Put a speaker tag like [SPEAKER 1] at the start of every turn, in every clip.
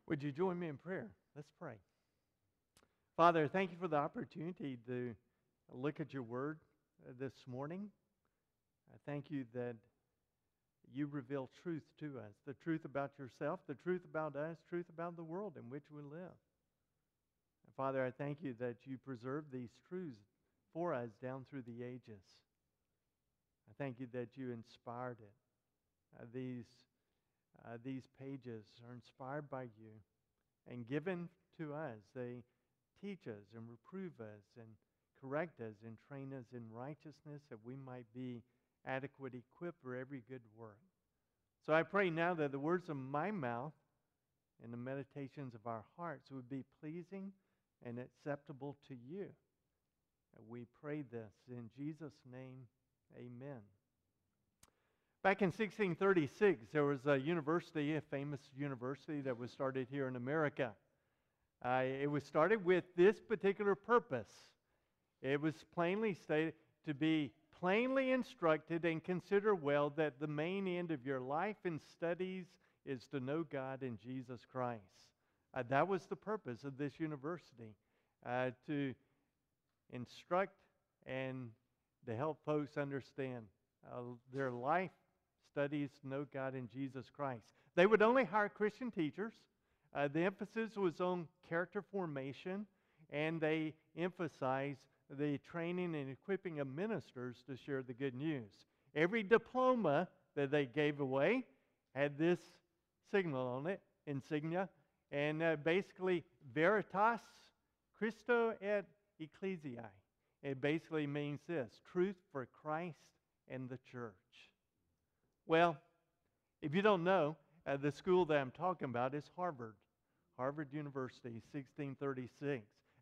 [SPEAKER 1] Would you join me in prayer? Let's pray. Father, thank you for the opportunity to look at your word this morning. I thank you that you reveal truth to us, the truth about yourself, the truth about us, truth about the world in which we live. And Father, I thank you that you preserve these truths for us down through the ages. I thank you that you inspired it. These pages are inspired by you and given to us. They teach us and reprove us and correct us and train us in righteousness that we might be adequate equipped for every good work. So I pray now that the words of my mouth and the meditations of our hearts would be pleasing and acceptable to you. And we pray this in Jesus' name, amen. Back in 1636, there was a university, a famous university that was started here in America. It was started with this particular purpose. It was plainly stated to be plainly instructed and consider well that the main end of your life and studies is to know God and Jesus Christ. That was the purpose of this university, to instruct and to help folks understand their life studies to know God and Jesus Christ. They would only hire Christian teachers. The emphasis was on character formation, and they emphasized the training and equipping of ministers to share the good news. Every diploma that they gave away had this signal on it, insignia, and basically Veritas Christo et Ecclesiae. It basically means this: truth for Christ and the church. Well, if you don't know, the school that I'm talking about is Harvard University, 1636.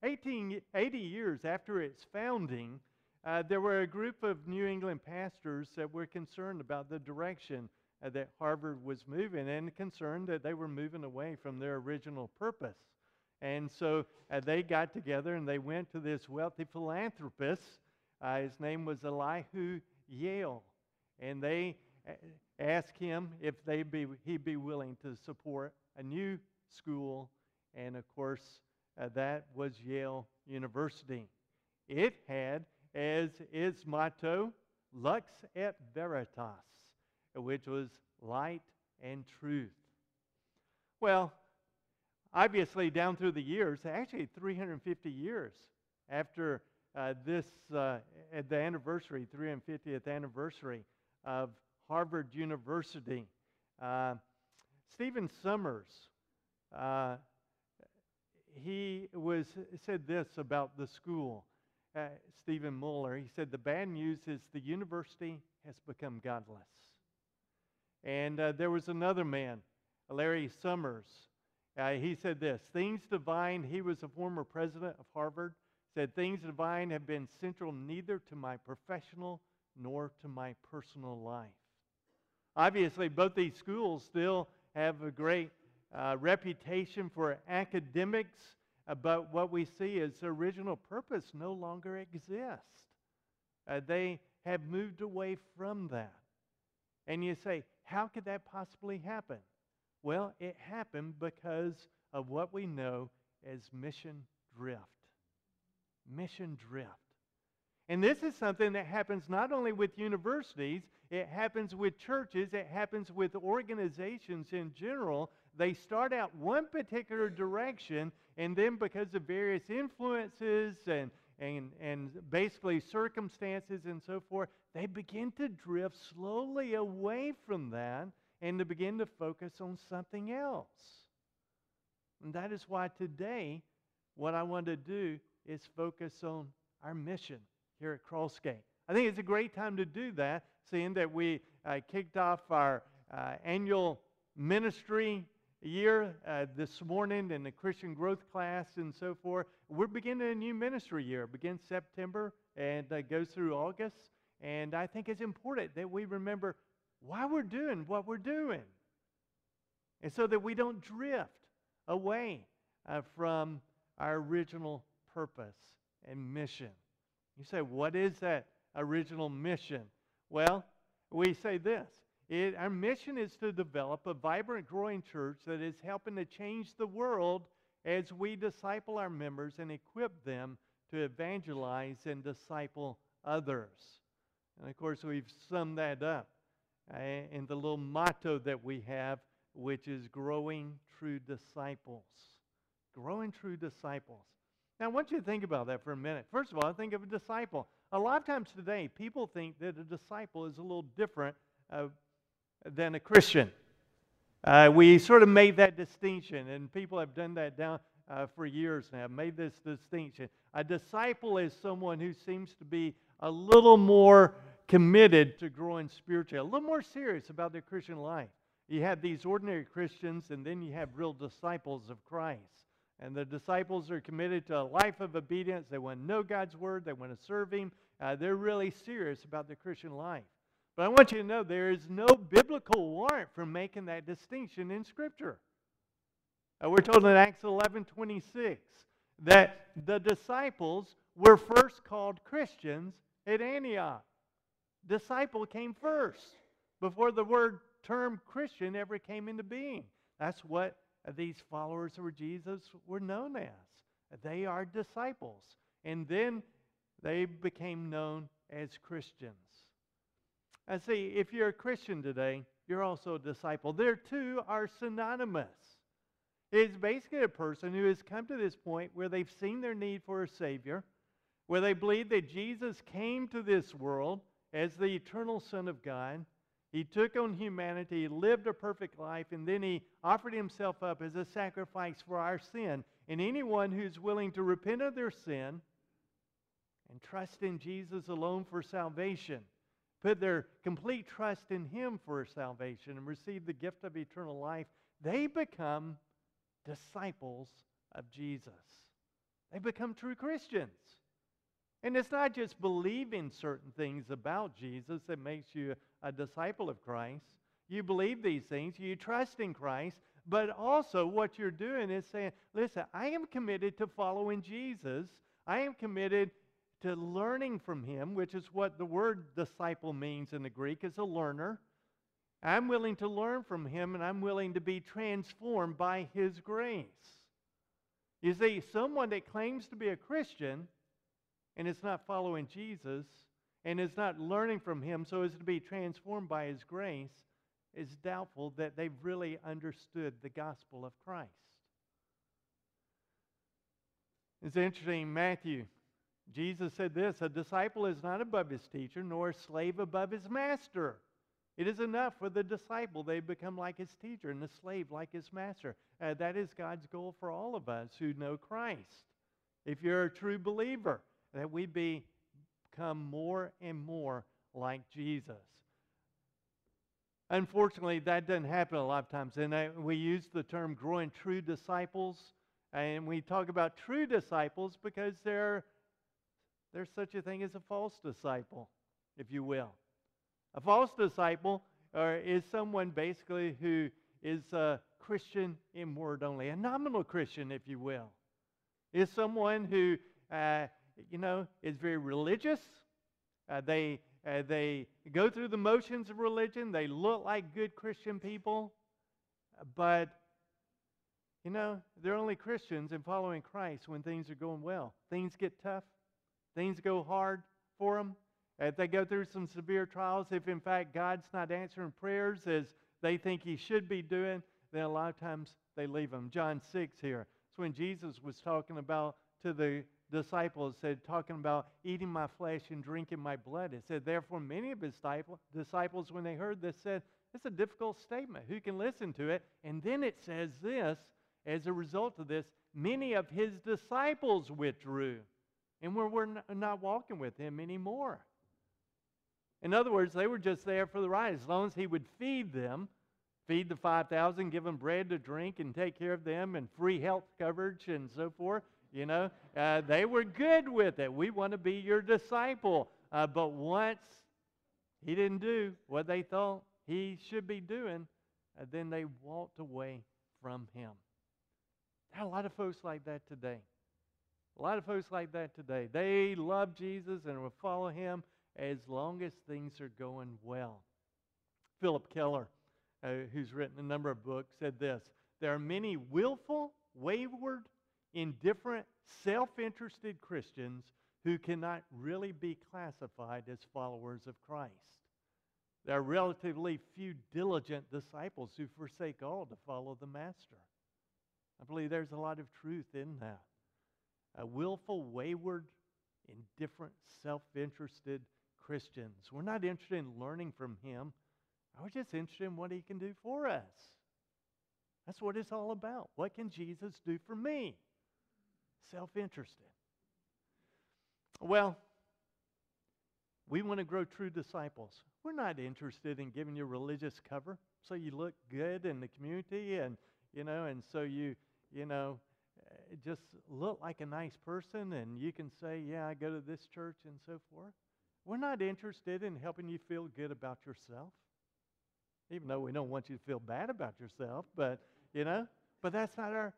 [SPEAKER 1] 80 years after its founding, there were a group of New England pastors that were concerned about the direction that Harvard was moving, and concerned that they were moving away from their original purpose. And so they got together and they went to this wealthy philanthropist. His name was Elihu Yale. And they asked him if he'd be willing to support a new school. And of course, that was Yale University. It had as its motto, Lux et Veritas, which was light and truth. Well, obviously down through the years, actually 350 years after the anniversary, 350th anniversary of Harvard University, Stephen Summers, he said this about the school. Stephen Muller, he said, the bad news is the university has become godless. And there was another man, Larry Summers. He said this: things divine, he was a former president of Harvard, said things divine have been central neither to my professional nor to my personal life. Obviously, both these schools still have a great reputation for academics, but what we see is the original purpose no longer exists. They have moved away from that. And you say, how could that possibly happen? Well, it happened because of what we know as mission drift. Mission drift. And this is something that happens not only with universities, it happens with churches, it happens with organizations in general. They start out one particular direction, and then because of various influences and basically circumstances and so forth, they begin to drift slowly away from that and to begin to focus on something else. And that is why today, what I want to do is focus on our mission here at Crossgate. I think it's a great time to do that, seeing that we kicked off our annual ministry year this morning in the Christian growth class and so forth. We're beginning a new ministry year. It begins September and goes through August. And I think it's important that we remember why we're doing what we're doing, and so that we don't drift away from our original purpose and mission. You say, what is that original mission? Well, we say this: Our mission is to develop a vibrant, growing church that is helping to change the world as we disciple our members and equip them to evangelize and disciple others. And of course, we've summed that up in the little motto that we have, which is growing true disciples. Growing true disciples. Now, I want you to think about that for a minute. First of all, think of a disciple. A lot of times today, people think that a disciple is a little different than a Christian. We sort of made that distinction, and people have done that down for years now, made this distinction. A disciple is someone who seems to be a little more committed to growing spiritually, a little more serious about their Christian life. You have these ordinary Christians, and then you have real disciples of Christ. And the disciples are committed to a life of obedience. They want to know God's Word. They want to serve Him. They're really serious about their Christian life. But I want you to know there is no biblical warrant for making that distinction in Scripture. We're told in Acts 11:26 that the disciples were first called Christians at Antioch. Disciple came first before the term Christian ever came into being. That's what these followers of Jesus were known as. They are disciples. And then they became known as Christians. I see, if you're a Christian today, you're also a disciple. Their two are synonymous. It's basically a person who has come to this point where they've seen their need for a Savior, where they believe that Jesus came to this world as the eternal Son of God. He took on humanity, he lived a perfect life, and then He offered Himself up as a sacrifice for our sin. And anyone who's willing to repent of their sin and trust in Jesus alone for salvation, put their complete trust in Him for salvation, and receive the gift of eternal life, they become disciples of Jesus. They become true Christians. And it's not just believing certain things about Jesus that makes you a disciple of Christ. You believe these things, you trust in Christ, but also what you're doing is saying, listen, I am committed to following Jesus. I am committed to learning from Him, which is what the word disciple means in the Greek, is a learner. I'm willing to learn from Him, and I'm willing to be transformed by His grace. You see, someone that claims to be a Christian and is not following Jesus and is not learning from Him so as to be transformed by His grace is doubtful that they've really understood the gospel of Christ. It's interesting, Matthew, Jesus said this, a disciple is not above his teacher, nor a slave above his master. It is enough for the disciple they become like his teacher and the slave like his master. That is God's goal for all of us who know Christ. If you're a true believer, that we become more and more like Jesus. Unfortunately, that doesn't happen a lot of times. And we use the term growing true disciples. And we talk about true disciples because there's such a thing as a false disciple, if you will. A false disciple is someone basically who is a Christian in word only, a nominal Christian, if you will. Is someone who, is very religious. They go through the motions of religion. They look like good Christian people, but they're only Christians and following Christ when things are going well. Things get tough. Things go hard for them. If they go through some severe trials, if in fact God's not answering prayers as they think He should be doing, then a lot of times they leave them. John 6 here. It's when Jesus was talking about to the disciples, talking about eating my flesh and drinking my blood. It said, therefore, many of His disciples, when they heard this, said, it's a difficult statement. Who can listen to it? And then it says this, as a result of this, many of His disciples withdrew and were not walking with Him anymore. In other words, they were just there for the ride. As long as He would feed them, feed the 5,000, give them bread to drink and take care of them and free health coverage and so forth, they were good with it. We want to be your disciple. But once He didn't do what they thought He should be doing, then they walked away from Him. There are a lot of folks like that today. A lot of folks like that today. They love Jesus and will follow Him as long as things are going well. Philip Keller, who's written a number of books, said this: there are many willful, wayward, indifferent, self-interested Christians who cannot really be classified as followers of Christ. There are relatively few diligent disciples who forsake all to follow the Master. I believe there's a lot of truth in that. Willful, wayward, indifferent, self-interested Christians. We're not interested in learning from Him. We're just interested in what He can do for us. That's what it's all about. What can Jesus do for me? Self-interested. Well, we want to grow true disciples. We're not interested in giving you religious cover so you look good in the community and so you just look like a nice person and you can say, yeah, I go to this church and so forth. We're not interested in helping you feel good about yourself, even though we don't want you to feel bad about yourself, but that's not our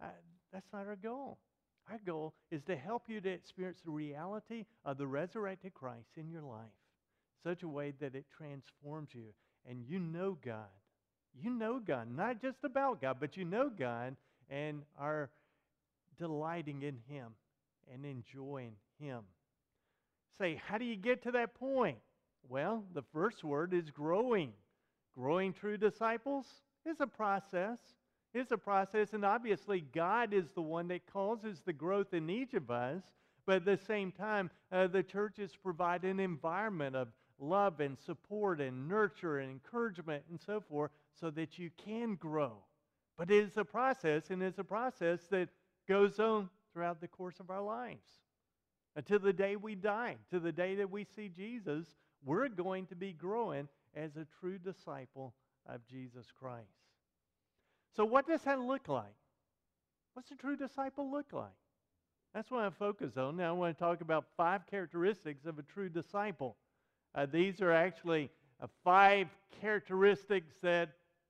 [SPEAKER 1] goal. Our goal is to help you to experience the reality of the resurrected Christ in your life in such a way that it transforms you and you know God. You know God, not just about God, but you know God and are delighting in Him and enjoying Him. Say, how do you get to that point? Well, the first word is growing. Growing true disciples is a process. It's a process, and obviously God is the one that causes the growth in each of us, but at the same time, the church is providing an environment of love and support and nurture and encouragement and so forth so that you can grow. But it is a process, and it's a process that goes on throughout the course of our lives. Until the day we die, to the day that we see Jesus, we're going to be growing as a true disciple of Jesus Christ. So what does that look like? What's a true disciple look like? That's what I focus on. Now I want to talk about 5 characteristics of a true disciple. These are actually 5 characteristics that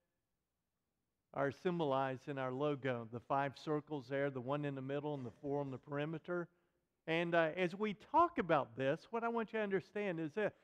[SPEAKER 1] are symbolized in our logo. The 5 circles there, the one in the middle and the 4 on the perimeter. And as we talk about this, what I want you to understand is that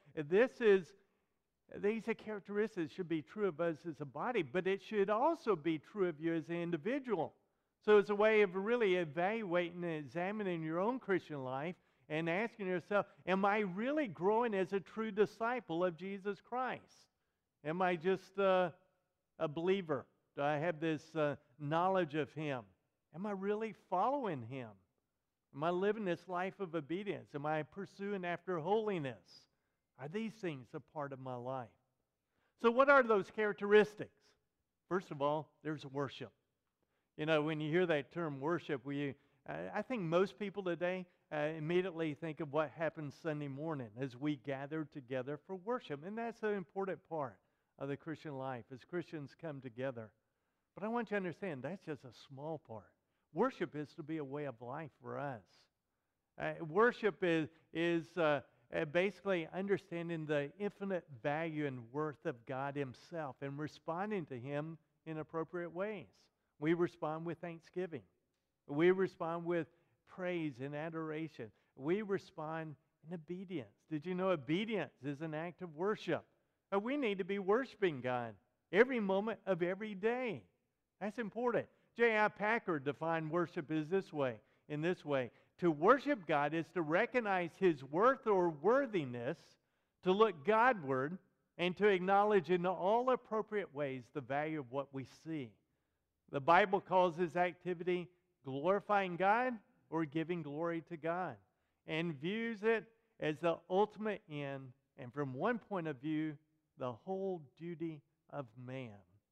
[SPEAKER 1] these characteristics should be true of us as a body, but it should also be true of you as an individual. So it's a way of really evaluating and examining your own Christian life and asking yourself, am I really growing as a true disciple of Jesus Christ? Am I just a believer? Do I have this knowledge of Him? Am I really following Him? Am I living this life of obedience? Am I pursuing after holiness? Are these things a part of my life? So what are those characteristics? First of all, there's worship. When you hear that term worship, I think most people today immediately think of what happens Sunday morning as we gather together for worship. And that's an important part of the Christian life as Christians come together. But I want you to understand that's just a small part. Worship is to be a way of life for us. Worship is basically understanding the infinite value and worth of God Himself and responding to Him in appropriate ways. We respond with thanksgiving. We respond with praise and adoration. We respond in obedience. Did you know obedience is an act of worship? We need to be worshiping God every moment of every day. That's important. J.I. Packer defined worship in this way. To worship God is to recognize His worth or worthiness, to look Godward, and to acknowledge in all appropriate ways the value of what we see. The Bible calls this activity glorifying God or giving glory to God, and views it as the ultimate end, and from one point of view, the whole duty of man.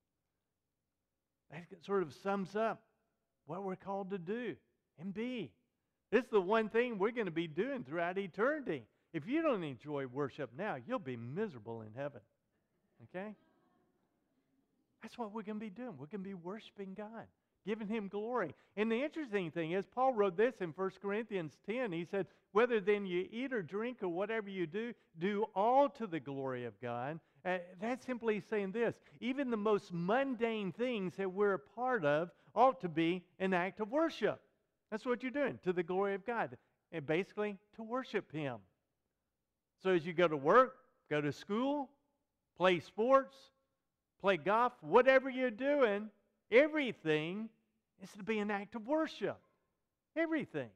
[SPEAKER 1] That sort of sums up what we're called to do and be. This is the one thing we're going to be doing throughout eternity. If you don't enjoy worship now, you'll be miserable in heaven. Okay? That's what we're going to be doing. We're going to be worshiping God, giving Him glory. And the interesting thing is, Paul wrote this in 1 Corinthians 10. He said, whether then you eat or drink or whatever you do all to the glory of God. That's simply saying this. Even the most mundane things that we're a part of ought to be an act of worship. That's what you're doing, to the glory of God. And basically, to worship Him. So as you go to work, go to school, play sports, play golf, whatever you're doing, everything is to be an act of worship. Everything.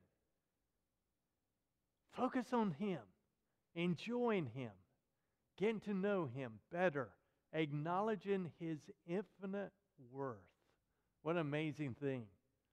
[SPEAKER 1] Focus on Him, enjoying Him, getting to know Him better, acknowledging His infinite worth. What an amazing thing.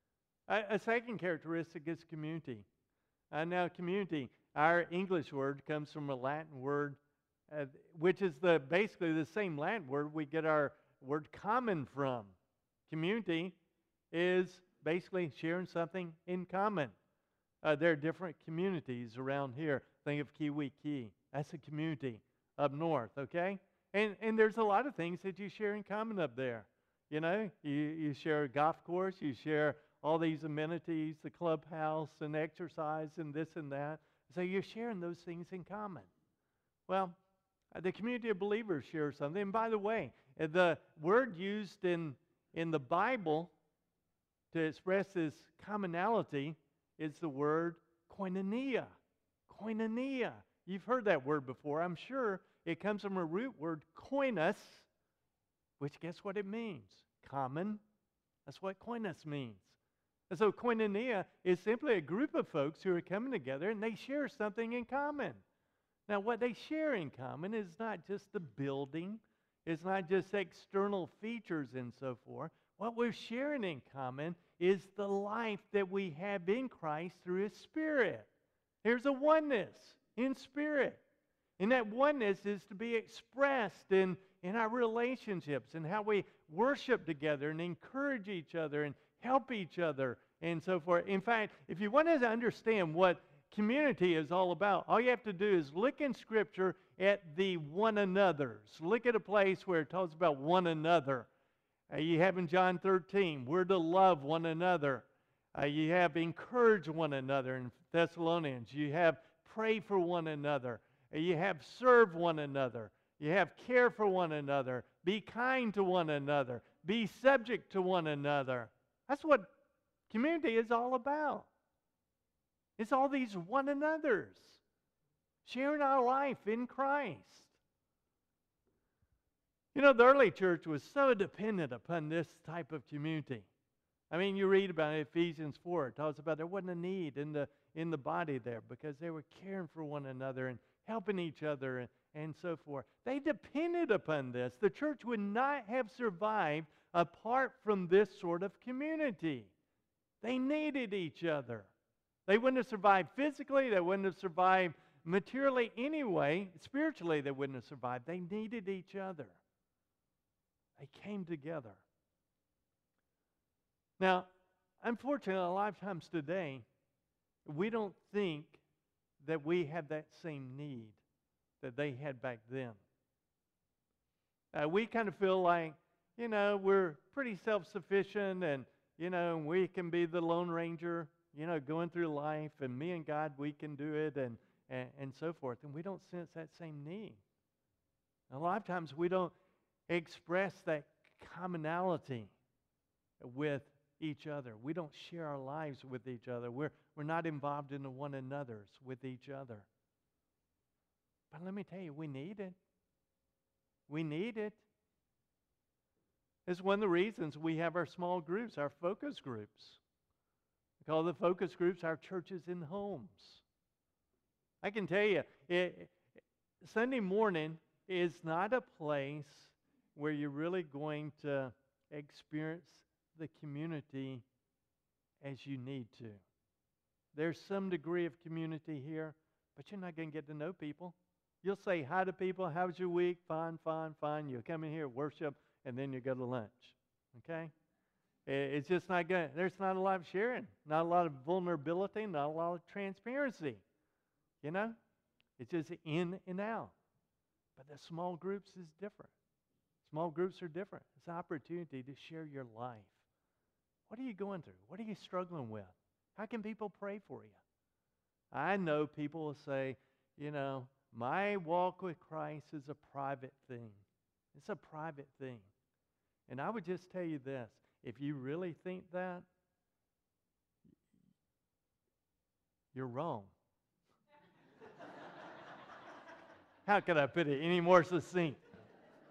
[SPEAKER 1] A second characteristic is community. Now, community, our English word comes from a Latin word, which is basically the same Latin word we get our word common from. Community is basically sharing something in common. There are different communities around here. Think of Kiwi Key. That's a community up north, okay? And there's a lot of things that you share in common up there. You know, you share a golf course, you share all these amenities, the clubhouse and exercise and this and that. So you're sharing those things in common. Well, the community of believers share something. And by the way, the word used in the Bible to express this commonality is the word koinonia. Koinonia. You've heard that word before, I'm sure. It comes from a root word, koinos, which guess what it means? Common. That's what koinos means. And so koinonia is simply a group of folks who are coming together and they share something in common. Now, what they share in common is not just the building. It's not just external features and so forth. What we're sharing in common is the life that we have in Christ through His Spirit. There's a oneness in spirit. And that oneness is to be expressed in our relationships and how we worship together and encourage each other and help each other and so forth. In fact, if you want to understand what community is all about, all you have to do is look in Scripture at the one another's. Look at a place where it talks about one another. You have in John 13, we're to love one another. You have encourage one another in Thessalonians. You have pray for one another. You have serve one another. You have care for one another. Be kind to one another. Be subject to one another. That's what community is all about. It's all these one another's. Sharing our life in Christ. You know, the early church was so dependent upon this type of community. I mean, you read about it, Ephesians 4. It talks about there wasn't a need in the body there because they were caring for one another and helping each other and so forth. They depended upon this. The church would not have survived apart from this sort of community. They needed each other. They wouldn't have survived physically. They wouldn't have survived materially anyway. Spiritually, they wouldn't have survived. They needed each other. They came together. Now, unfortunately, a lot of times today, we don't think that we have that same need that they had back then. We kind of feel like, you know, we're pretty self-sufficient and, you know, we can be the Lone Ranger, you know, going through life, and me and God, we can do it and so forth. And we don't sense that same need. A lot of times we don't express that commonality with each other. We don't share our lives with each other. We're not involved in the one another's with each other. But let me tell you, we need it. We need it. It's one of the reasons we have our small groups, our focus groups. We call the focus groups our churches in homes. I can tell you, Sunday morning is not a place where you're really going to experience the community as you need to. There's some degree of community here, but you're not going to get to know people. You'll say hi to people. How's your week? Fine, fine, fine. You'll come in here, worship, and then you go to lunch. Okay? It's just not good. There's not a lot of sharing, not a lot of vulnerability, not a lot of transparency. You know? It's just in and out. But the small groups is different. Small groups are different. It's an opportunity to share your life. What are you going through? What are you struggling with? How can people pray for you? I know people will say, you know, my walk with Christ is a private thing. It's a private thing. And I would just tell you this. If you really think that, you're wrong. How could I put it any more succinct?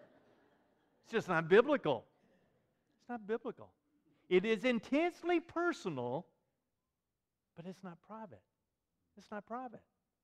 [SPEAKER 1] It's just not biblical. It's not biblical. It is intensely personal, but it's not private. It's not private.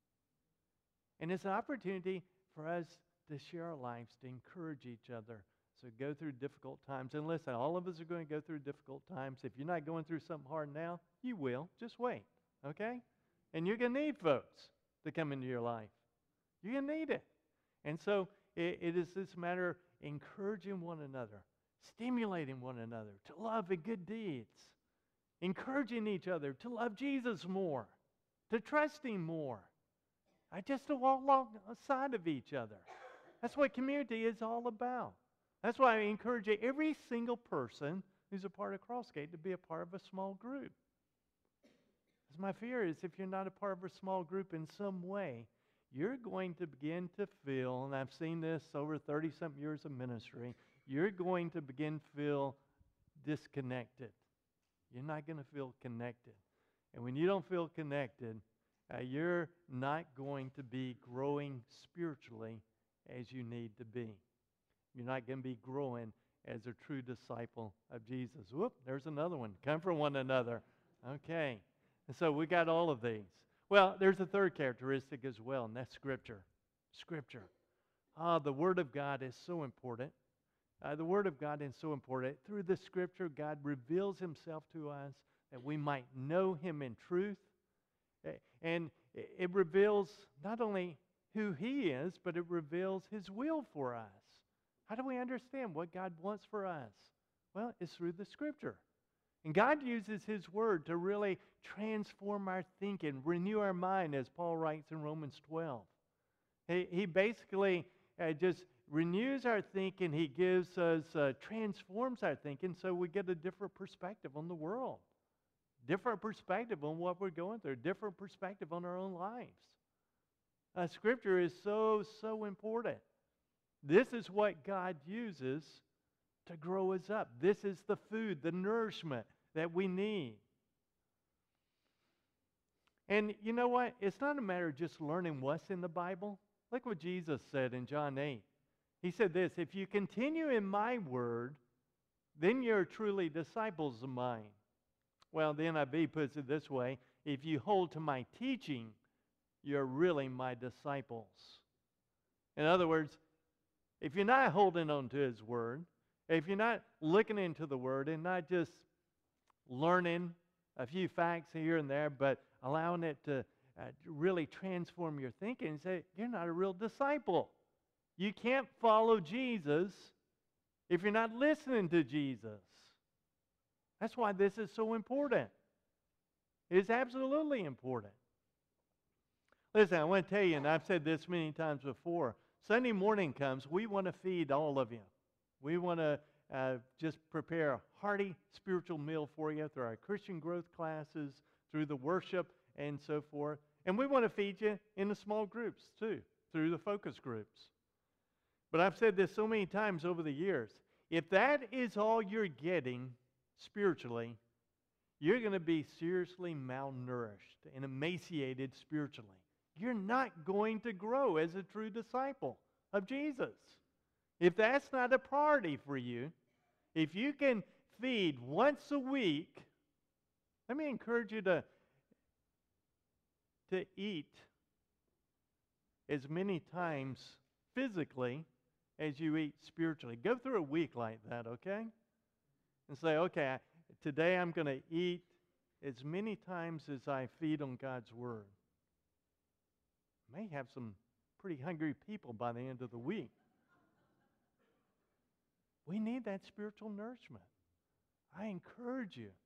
[SPEAKER 1] And it's an opportunity for us to share our lives, to encourage each other. So go through difficult times. And listen, all of us are going to go through difficult times. If you're not going through something hard now, you will. Just wait, okay? And you're going to need folks to come into your life. You're going to need it. And so it is this matter of encouraging one another, stimulating one another to love and good deeds, encouraging each other to love Jesus more, to trust Him more, just to walk alongside of each other. That's what community is all about. That's why I encourage every single person who's a part of Crossgate to be a part of a small group. Because my fear is if you're not a part of a small group in some way, you're going to begin to feel, and I've seen this over 30-something years of ministry, you're going to begin to feel disconnected. You're not going to feel connected. And when you don't feel connected, you're not going to be growing spiritually as you need to be. You're not going to be growing as a true disciple of Jesus. Whoop, there's another one. Come from one another. Okay. And so we got all of these. Well, there's a third characteristic as well, and that's Scripture. Scripture. The Word of God is so important. The Word of God is so important. Through the Scripture, God reveals Himself to us that we might know Him in truth. And it reveals not only who He is, but it reveals His will for us. How do we understand what God wants for us? Well, it's through the Scripture. And God uses His Word to really transform our thinking, renew our mind, as Paul writes in Romans 12. He basically just renews our thinking. He gives us, transforms our thinking so we get a different perspective on the world. Different perspective on what we're going through. Different perspective on our own lives. Scripture is so, so important. This is what God uses to grow us up. This is the food, the nourishment that we need. And you know what? It's not a matter of just learning what's in the Bible. Look what Jesus said in John 8. He said this, if you continue in my word, then you're truly disciples of mine. Well, the NIV puts it this way, if you hold to my teaching, you're really my disciples. In other words, if you're not holding on to His Word, if you're not looking into the Word and not just learning a few facts here and there, but allowing it to really transform your thinking and say, you're not a real disciple. You can't follow Jesus if you're not listening to Jesus. That's why this is so important. It is absolutely important. Listen, I want to tell you, and I've said this many times before, Sunday morning comes, we want to feed all of you. We want to just prepare a hearty spiritual meal for you through our Christian growth classes, through the worship, and so forth. And we want to feed you in the small groups, too, through the focus groups. But I've said this so many times over the years. If that is all you're getting spiritually, you're going to be seriously malnourished and emaciated spiritually. You're not going to grow as a true disciple of Jesus. If that's not a priority for you, if you can feed once a week, let me encourage you to eat as many times physically as you eat spiritually. Go through a week like that, okay? And say, okay, today I'm going to eat as many times as I feed on God's Word. May have some pretty hungry people by the end of the week. We need that spiritual nourishment. I encourage you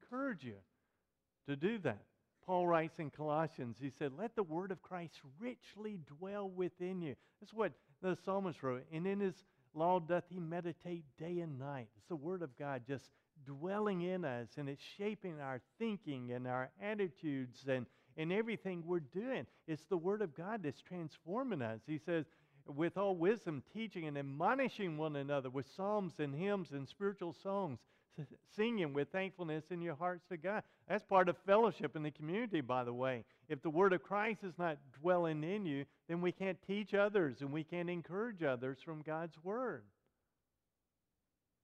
[SPEAKER 1] to do that. Paul writes in Colossians, he said, let the word of Christ richly dwell within you. That's what the psalmist wrote. And in his law doth he meditate day and night. It's the word of God just dwelling in us, and it's shaping our thinking and our attitudes and everything we're doing. It's the word of God that's transforming us. He says, with all wisdom, teaching and admonishing one another with psalms and hymns and spiritual songs, singing with thankfulness in your hearts to God. That's part of fellowship in the community, by the way. If the word of Christ is not dwelling in you, then we can't teach others and we can't encourage others from God's word.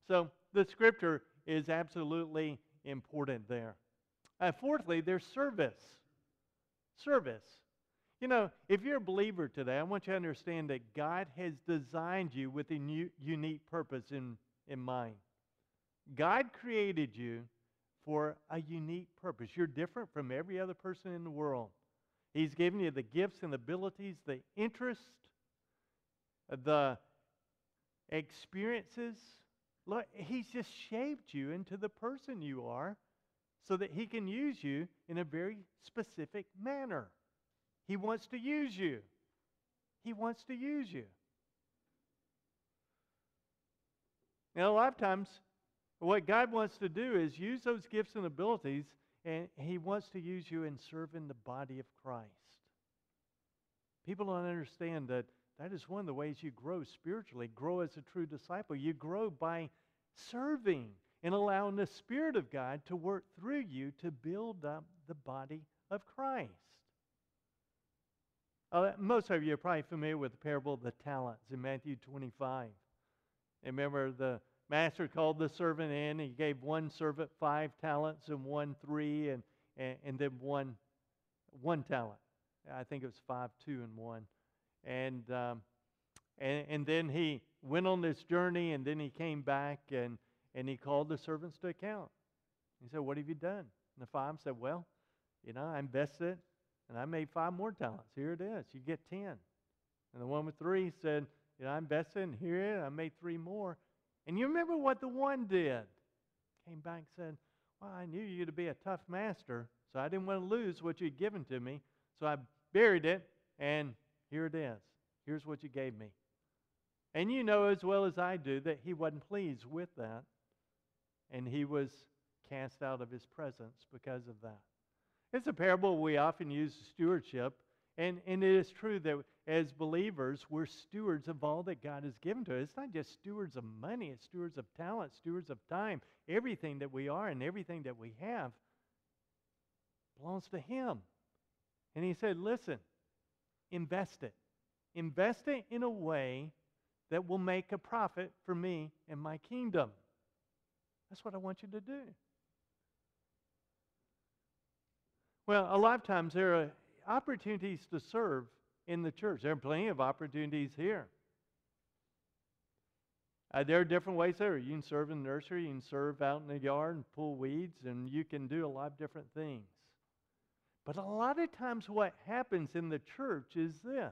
[SPEAKER 1] So the scripture is absolutely important there. Fourthly, there's service. Service. You know, if you're a believer today, I want you to understand that God has designed you with a unique purpose in mind. God created you for a unique purpose. You're different from every other person in the world. He's given you the gifts and abilities, the interest, the experiences. Look, He's just shaped you into the person you are so that He can use you in a very specific manner. He wants to use you. He wants to use you. Now, a lot of times, what God wants to do is use those gifts and abilities, and He wants to use you in serving the body of Christ. People don't understand that that is one of the ways you grow spiritually, grow as a true disciple. You grow by serving and allowing the Spirit of God to work through you to build up the body of Christ. Most of you are probably familiar with the parable of the talents in Matthew 25. And remember, the master called the servant in. He gave one servant 5 talents and one 3, and then one talent. I think it was 5, 2, and 1. And then he went on this journey, and then he came back, and he called the servants to account. He said, "What have you done?" And the 5 said, "Well, I invested, and I made 5 more talents. Here it is. You get 10. And the one with 3 said, I invested, and here it is. I made 3 more. And you remember what the one did? Came back and said, "Well, I knew you to be a tough master, so I didn't want to lose what you'd given to me. So I buried it, and here it is. Here's what you gave me." And you know as well as I do that he wasn't pleased with that. And he was cast out of his presence because of that. It's a parable we often use stewardship. And it is true that as believers, we're stewards of all that God has given to us. It's not just stewards of money, it's stewards of talent, stewards of time. Everything that we are and everything that we have belongs to Him. And He said, listen, invest it. Invest it in a way that will make a profit for me and my kingdom. That's what I want you to do. Well, a lot of times there are opportunities to serve in the church. There are plenty of opportunities here. There are different ways there. You can serve in the nursery, you can serve out in the yard and pull weeds, and you can do a lot of different things. But a lot of times what happens in the church is this.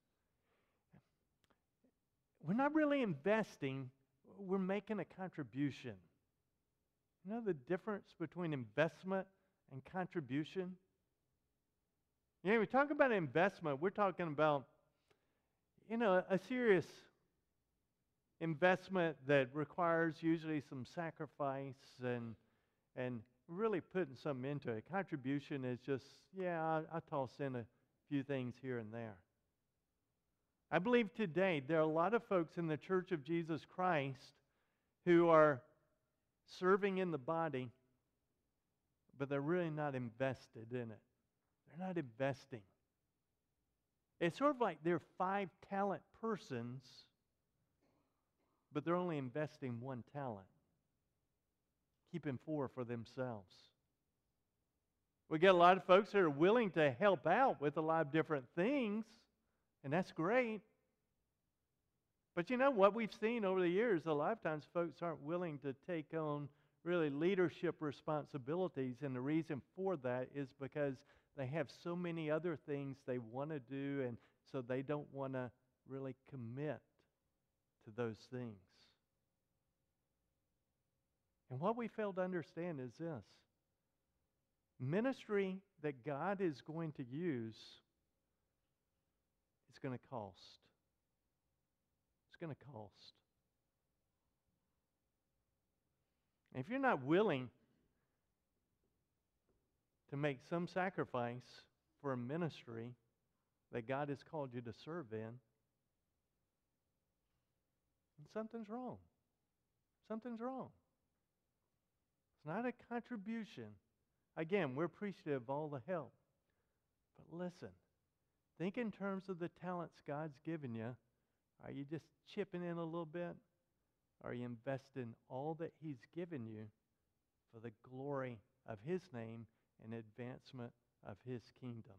[SPEAKER 1] We're not really investing, we're making a contribution. You know the difference between investment and contribution? We talk about investment, we're talking about, a serious investment that requires usually some sacrifice and really putting something into it. Contribution is just, I'll toss in a few things here and there. I believe today there are a lot of folks in the Church of Jesus Christ who are serving in the body, but they're really not invested in it. They're not investing. It's sort of like they're 5-talent persons, but they're only investing 1 talent, keeping 4 for themselves. We get a lot of folks that are willing to help out with a lot of different things, and that's great. But you know what we've seen over the years, a lot of times folks aren't willing to take on really leadership responsibilities, and the reason for that is because they have so many other things they want to do, and so they don't want to really commit to those things. And what we fail to understand is this. Ministry that God is going to use is going to cost. It's going to cost. And if you're not willing to make some sacrifice for a ministry that God has called you to serve in, then something's wrong. Something's wrong. It's not a contribution. Again, we're appreciative of all the help. But listen, think in terms of the talents God's given you. Are you just chipping in a little bit? Are you investing all that He's given you for the glory of His name and advancement of His kingdom?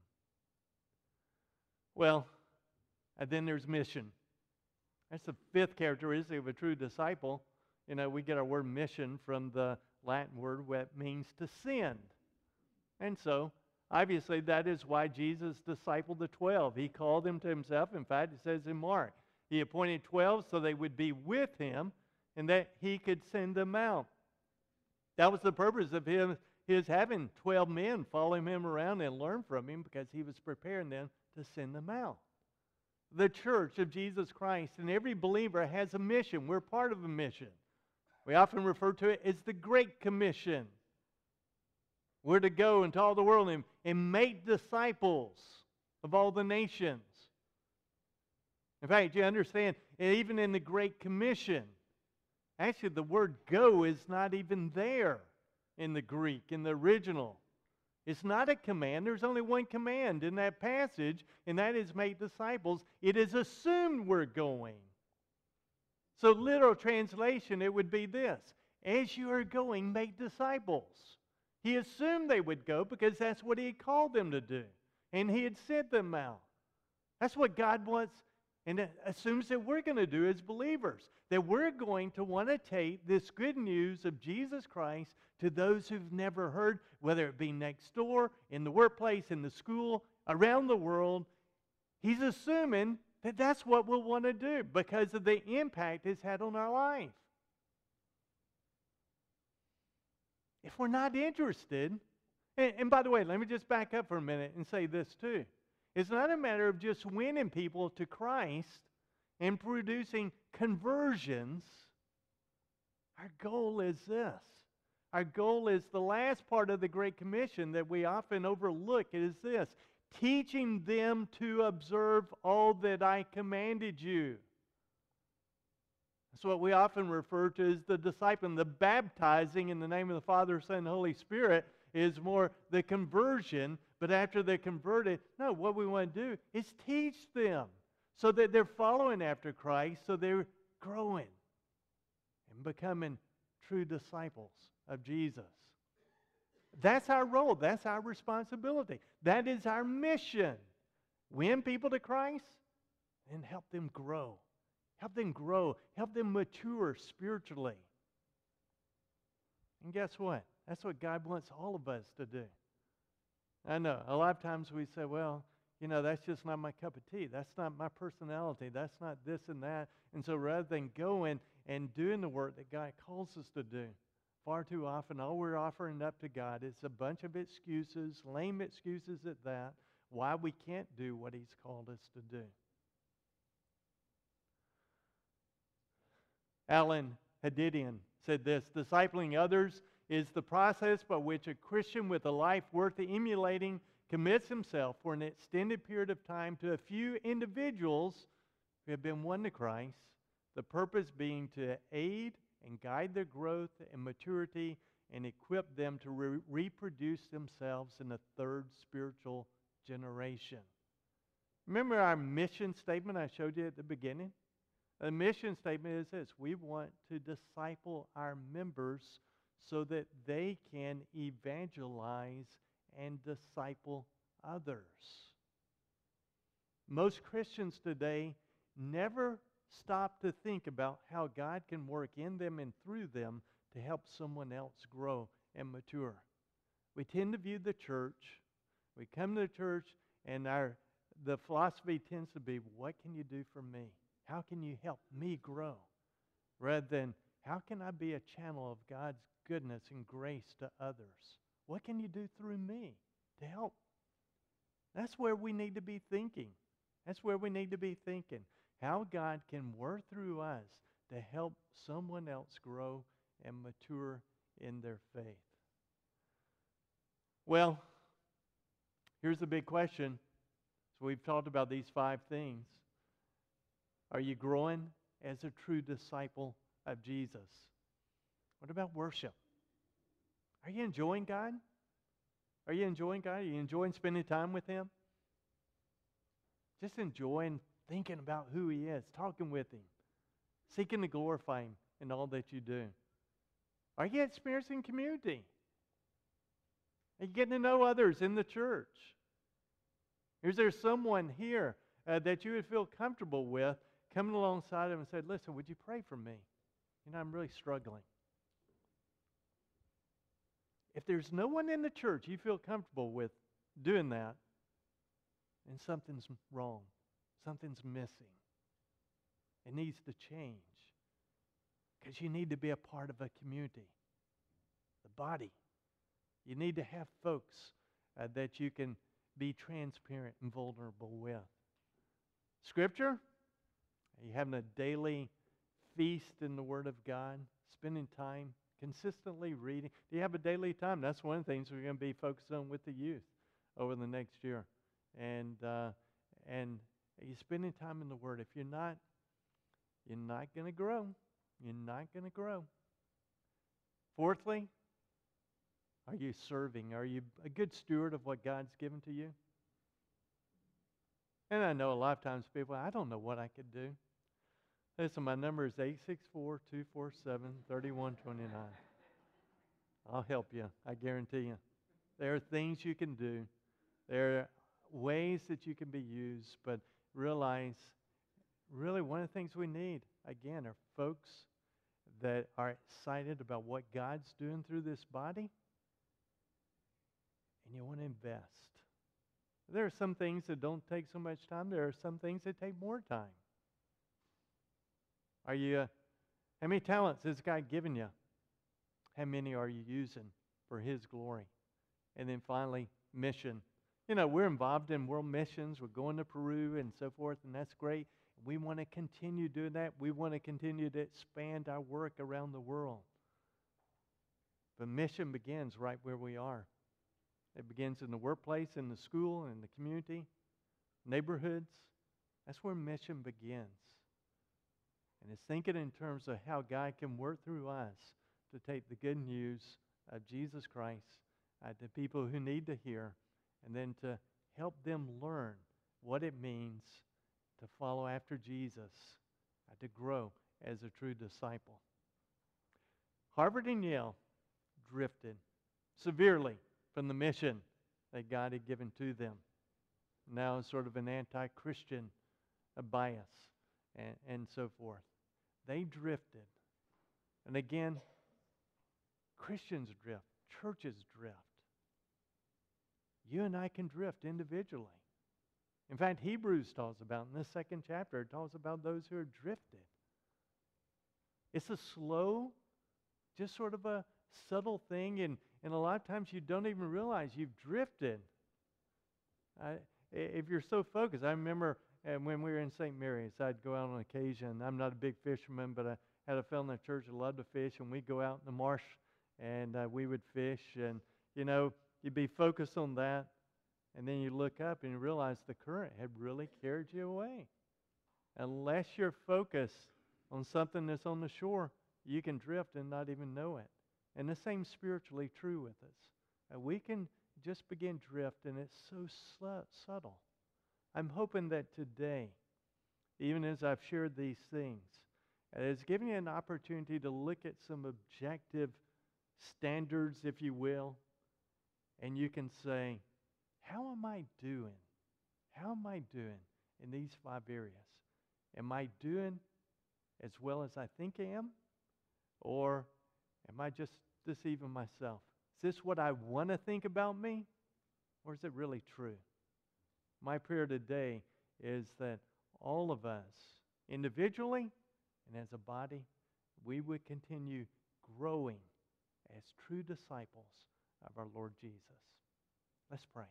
[SPEAKER 1] Well, and then there's mission. That's the fifth characteristic of a true disciple. You know, we get our word mission from the Latin word that means to send. And so, obviously, that is why Jesus discipled the 12. He called them to Himself. In fact, it says in Mark, He appointed 12 so they would be with Him and that He could send them out. That was the purpose of His having 12 men follow Him around and learn from Him, because He was preparing them to send them out. The church of Jesus Christ and every believer has a mission. We're part of a mission. We often refer to it as the Great Commission. We're to go into all the world and make disciples of all the nations. In fact, you understand, even in the Great Commission, actually the word go is not even there in the Greek, in the original. It's not a command. There's only one command in that passage, and that is make disciples. It is assumed we're going. So literal translation, it would be this: as you are going, make disciples. He assumed they would go because that's what He had called them to do. And He had sent them out. That's what God wants and assumes that we're going to do as believers. That we're going to want to take this good news of Jesus Christ to those who've never heard, whether it be next door, in the workplace, in the school, around the world. He's assuming that that's what we'll want to do because of the impact it's had on our life. If we're not interested, and by the way, let me just back up for a minute and say this too. It's not a matter of just winning people to Christ and producing conversions. Our goal is this. Our goal is the last part of the Great Commission that we often overlook. It is this: teaching them to observe all that I commanded you. That's what we often refer to as the discipling. The baptizing in the name of the Father, Son, and Holy Spirit is more the conversion. But after they're converted, no, what we want to do is teach them so that they're following after Christ, so they're growing and becoming true disciples of Jesus. That's our role. That's our responsibility. That is our mission. Win people to Christ and help them grow. Help them grow. Help them mature spiritually. And guess what? That's what God wants all of us to do. I know, a lot of times we say, well, you know, that's just not my cup of tea. That's not my personality. That's not this and that. And so rather than going and doing the work that God calls us to do, far too often all we're offering up to God is a bunch of excuses, lame excuses at that, why we can't do what He's called us to do. Alan Hadidian said this: discipling others is the process by which a Christian with a life worth emulating commits himself for an extended period of time to a few individuals who have been won to Christ, the purpose being to aid and guide their growth and maturity and equip them to reproduce themselves in a third spiritual generation. Remember our mission statement I showed you at the beginning? The mission statement is this: we want to disciple our members so that they can evangelize and disciple others. Most Christians today never stop to think about how God can work in them and through them to help someone else grow and mature. We tend to view the church, we come to the church, and the philosophy tends to be, what can you do for me? How can you help me grow? Rather than, how can I be a channel of God's goodness and grace to others? What can you do through me to help? That's where we need to be thinking. That's where we need to be thinking. How God can work through us to help someone else grow and mature in their faith. Well, here's the big question. So we've talked about these 5 things. Are you growing as a true disciple of Jesus? What about worship? Are you enjoying God? Are you enjoying God? Are you enjoying spending time with Him? Just enjoying thinking about who He is, talking with Him, seeking to glorify Him in all that you do? Are you experiencing community? Are you getting to know others in the church? Is there someone here that you would feel comfortable with coming alongside them and say, listen, would you pray for me? I'm really struggling. If there's no one in the church you feel comfortable with doing that, then something's wrong. Something's missing. It needs to change. Because you need to be a part of a community, the body. You need to have folks that you can be transparent and vulnerable with. Scripture, are you having a daily feast in the Word of God, spending time, consistently reading? Do you have a daily time? That's one of the things we're going to be focused on with the youth over the next year. And are you spending time in the Word? If you're not going to grow. You're not going to grow. Fourthly, are you serving? Are you a good steward of what God's given to you? And I know a lot of times people, I don't know what I could do. Listen, my number is 864-247-3129. I'll help you, I guarantee you. There are things you can do. There are ways that you can be used, but realize, really one of the things we need, again, are folks that are excited about what God's doing through this body, and you want to invest. There are some things that don't take so much time. There are some things that take more time. How many talents has God given you? How many are you using for His glory? And then finally, mission. We're involved in world missions. We're going to Peru and so forth, and that's great. We want to continue doing that. We want to continue to expand our work around the world. But mission begins right where we are. It begins in the workplace, in the school, in the community, neighborhoods. That's where mission begins. And it's thinking in terms of how God can work through us to take the good news of Jesus Christ to people who need to hear, and then to help them learn what it means to follow after Jesus, to grow as a true disciple. Harvard and Yale drifted severely from the mission that God had given to them. Now it's sort of an anti-Christian bias and so forth. They drifted. And again, Christians drift. Churches drift. You and I can drift individually. In fact, Hebrews talks about, in this second chapter, it talks about those who are drifted. It's a slow, just sort of a subtle thing, and a lot of times you don't even realize you've drifted. If you're so focused, I remember when we were in St. Mary's, I'd go out on occasion. I'm not a big fisherman, but I had a fellow in the church that loved to fish, and we'd go out in the marsh, and we would fish, and, you'd be focused on that, and then you look up and you realize the current had really carried you away. Unless you're focused on something that's on the shore, you can drift and not even know it. And the same spiritually true with us. We can just begin drift, and it's so subtle. I'm hoping that today, even as I've shared these things, it's giving you an opportunity to look at some objective standards, if you will, and you can say, how am I doing? How am I doing in these 5 areas? Am I doing as well as I think I am? Or am I just deceiving myself? Is this what I want to think about me? Or is it really true? My prayer today is that all of us, individually and as a body, we would continue growing as true disciples of our Lord Jesus. Let's pray.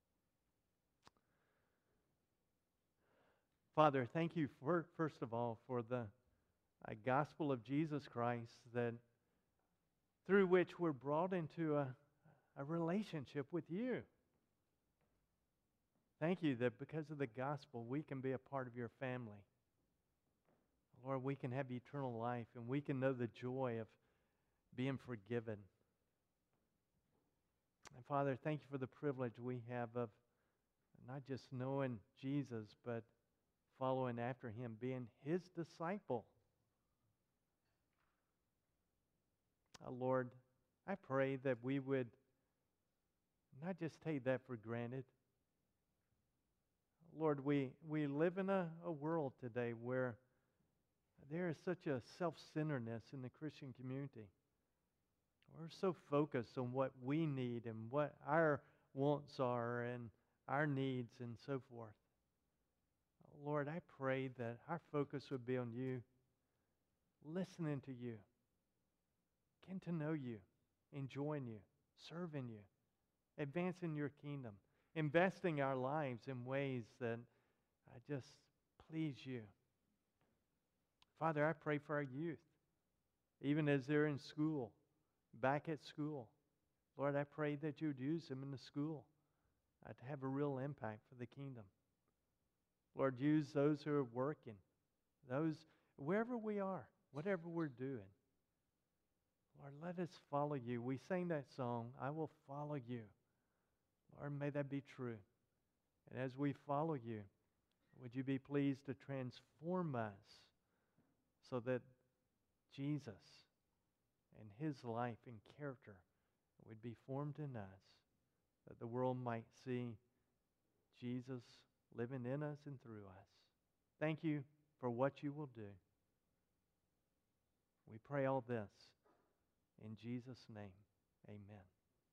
[SPEAKER 1] Father, thank you first of all for the gospel of Jesus Christ, that through which we're brought into a relationship with you. Thank you that because of the gospel, we can be a part of your family. Lord, we can have eternal life, and we can know the joy of being forgiven. And Father, thank you for the privilege we have of not just knowing Jesus, but following after him, being his disciple. Lord, I pray that we would not just take that for granted. Lord, we live in a world today where there is such a self-centeredness in the Christian community. We're so focused on what we need and what our wants are and our needs and so forth. Lord, I pray that our focus would be on you, listening to you, getting to know you, enjoying you, serving you, advancing your kingdom, investing our lives in ways that just please you. Father, I pray for our youth, even as they're in school, back at school. Lord, I pray that you would use them in the school to have a real impact for the kingdom. Lord, use those who are working, those wherever we are, whatever we're doing. Lord, let us follow you. We sang that song, I will follow you. Lord, may that be true. And as we follow you, would you be pleased to transform us so that Jesus and his life and character would be formed in us, that the world might see Jesus living in us and through us. Thank you for what you will do. We pray all this in Jesus' name. Amen.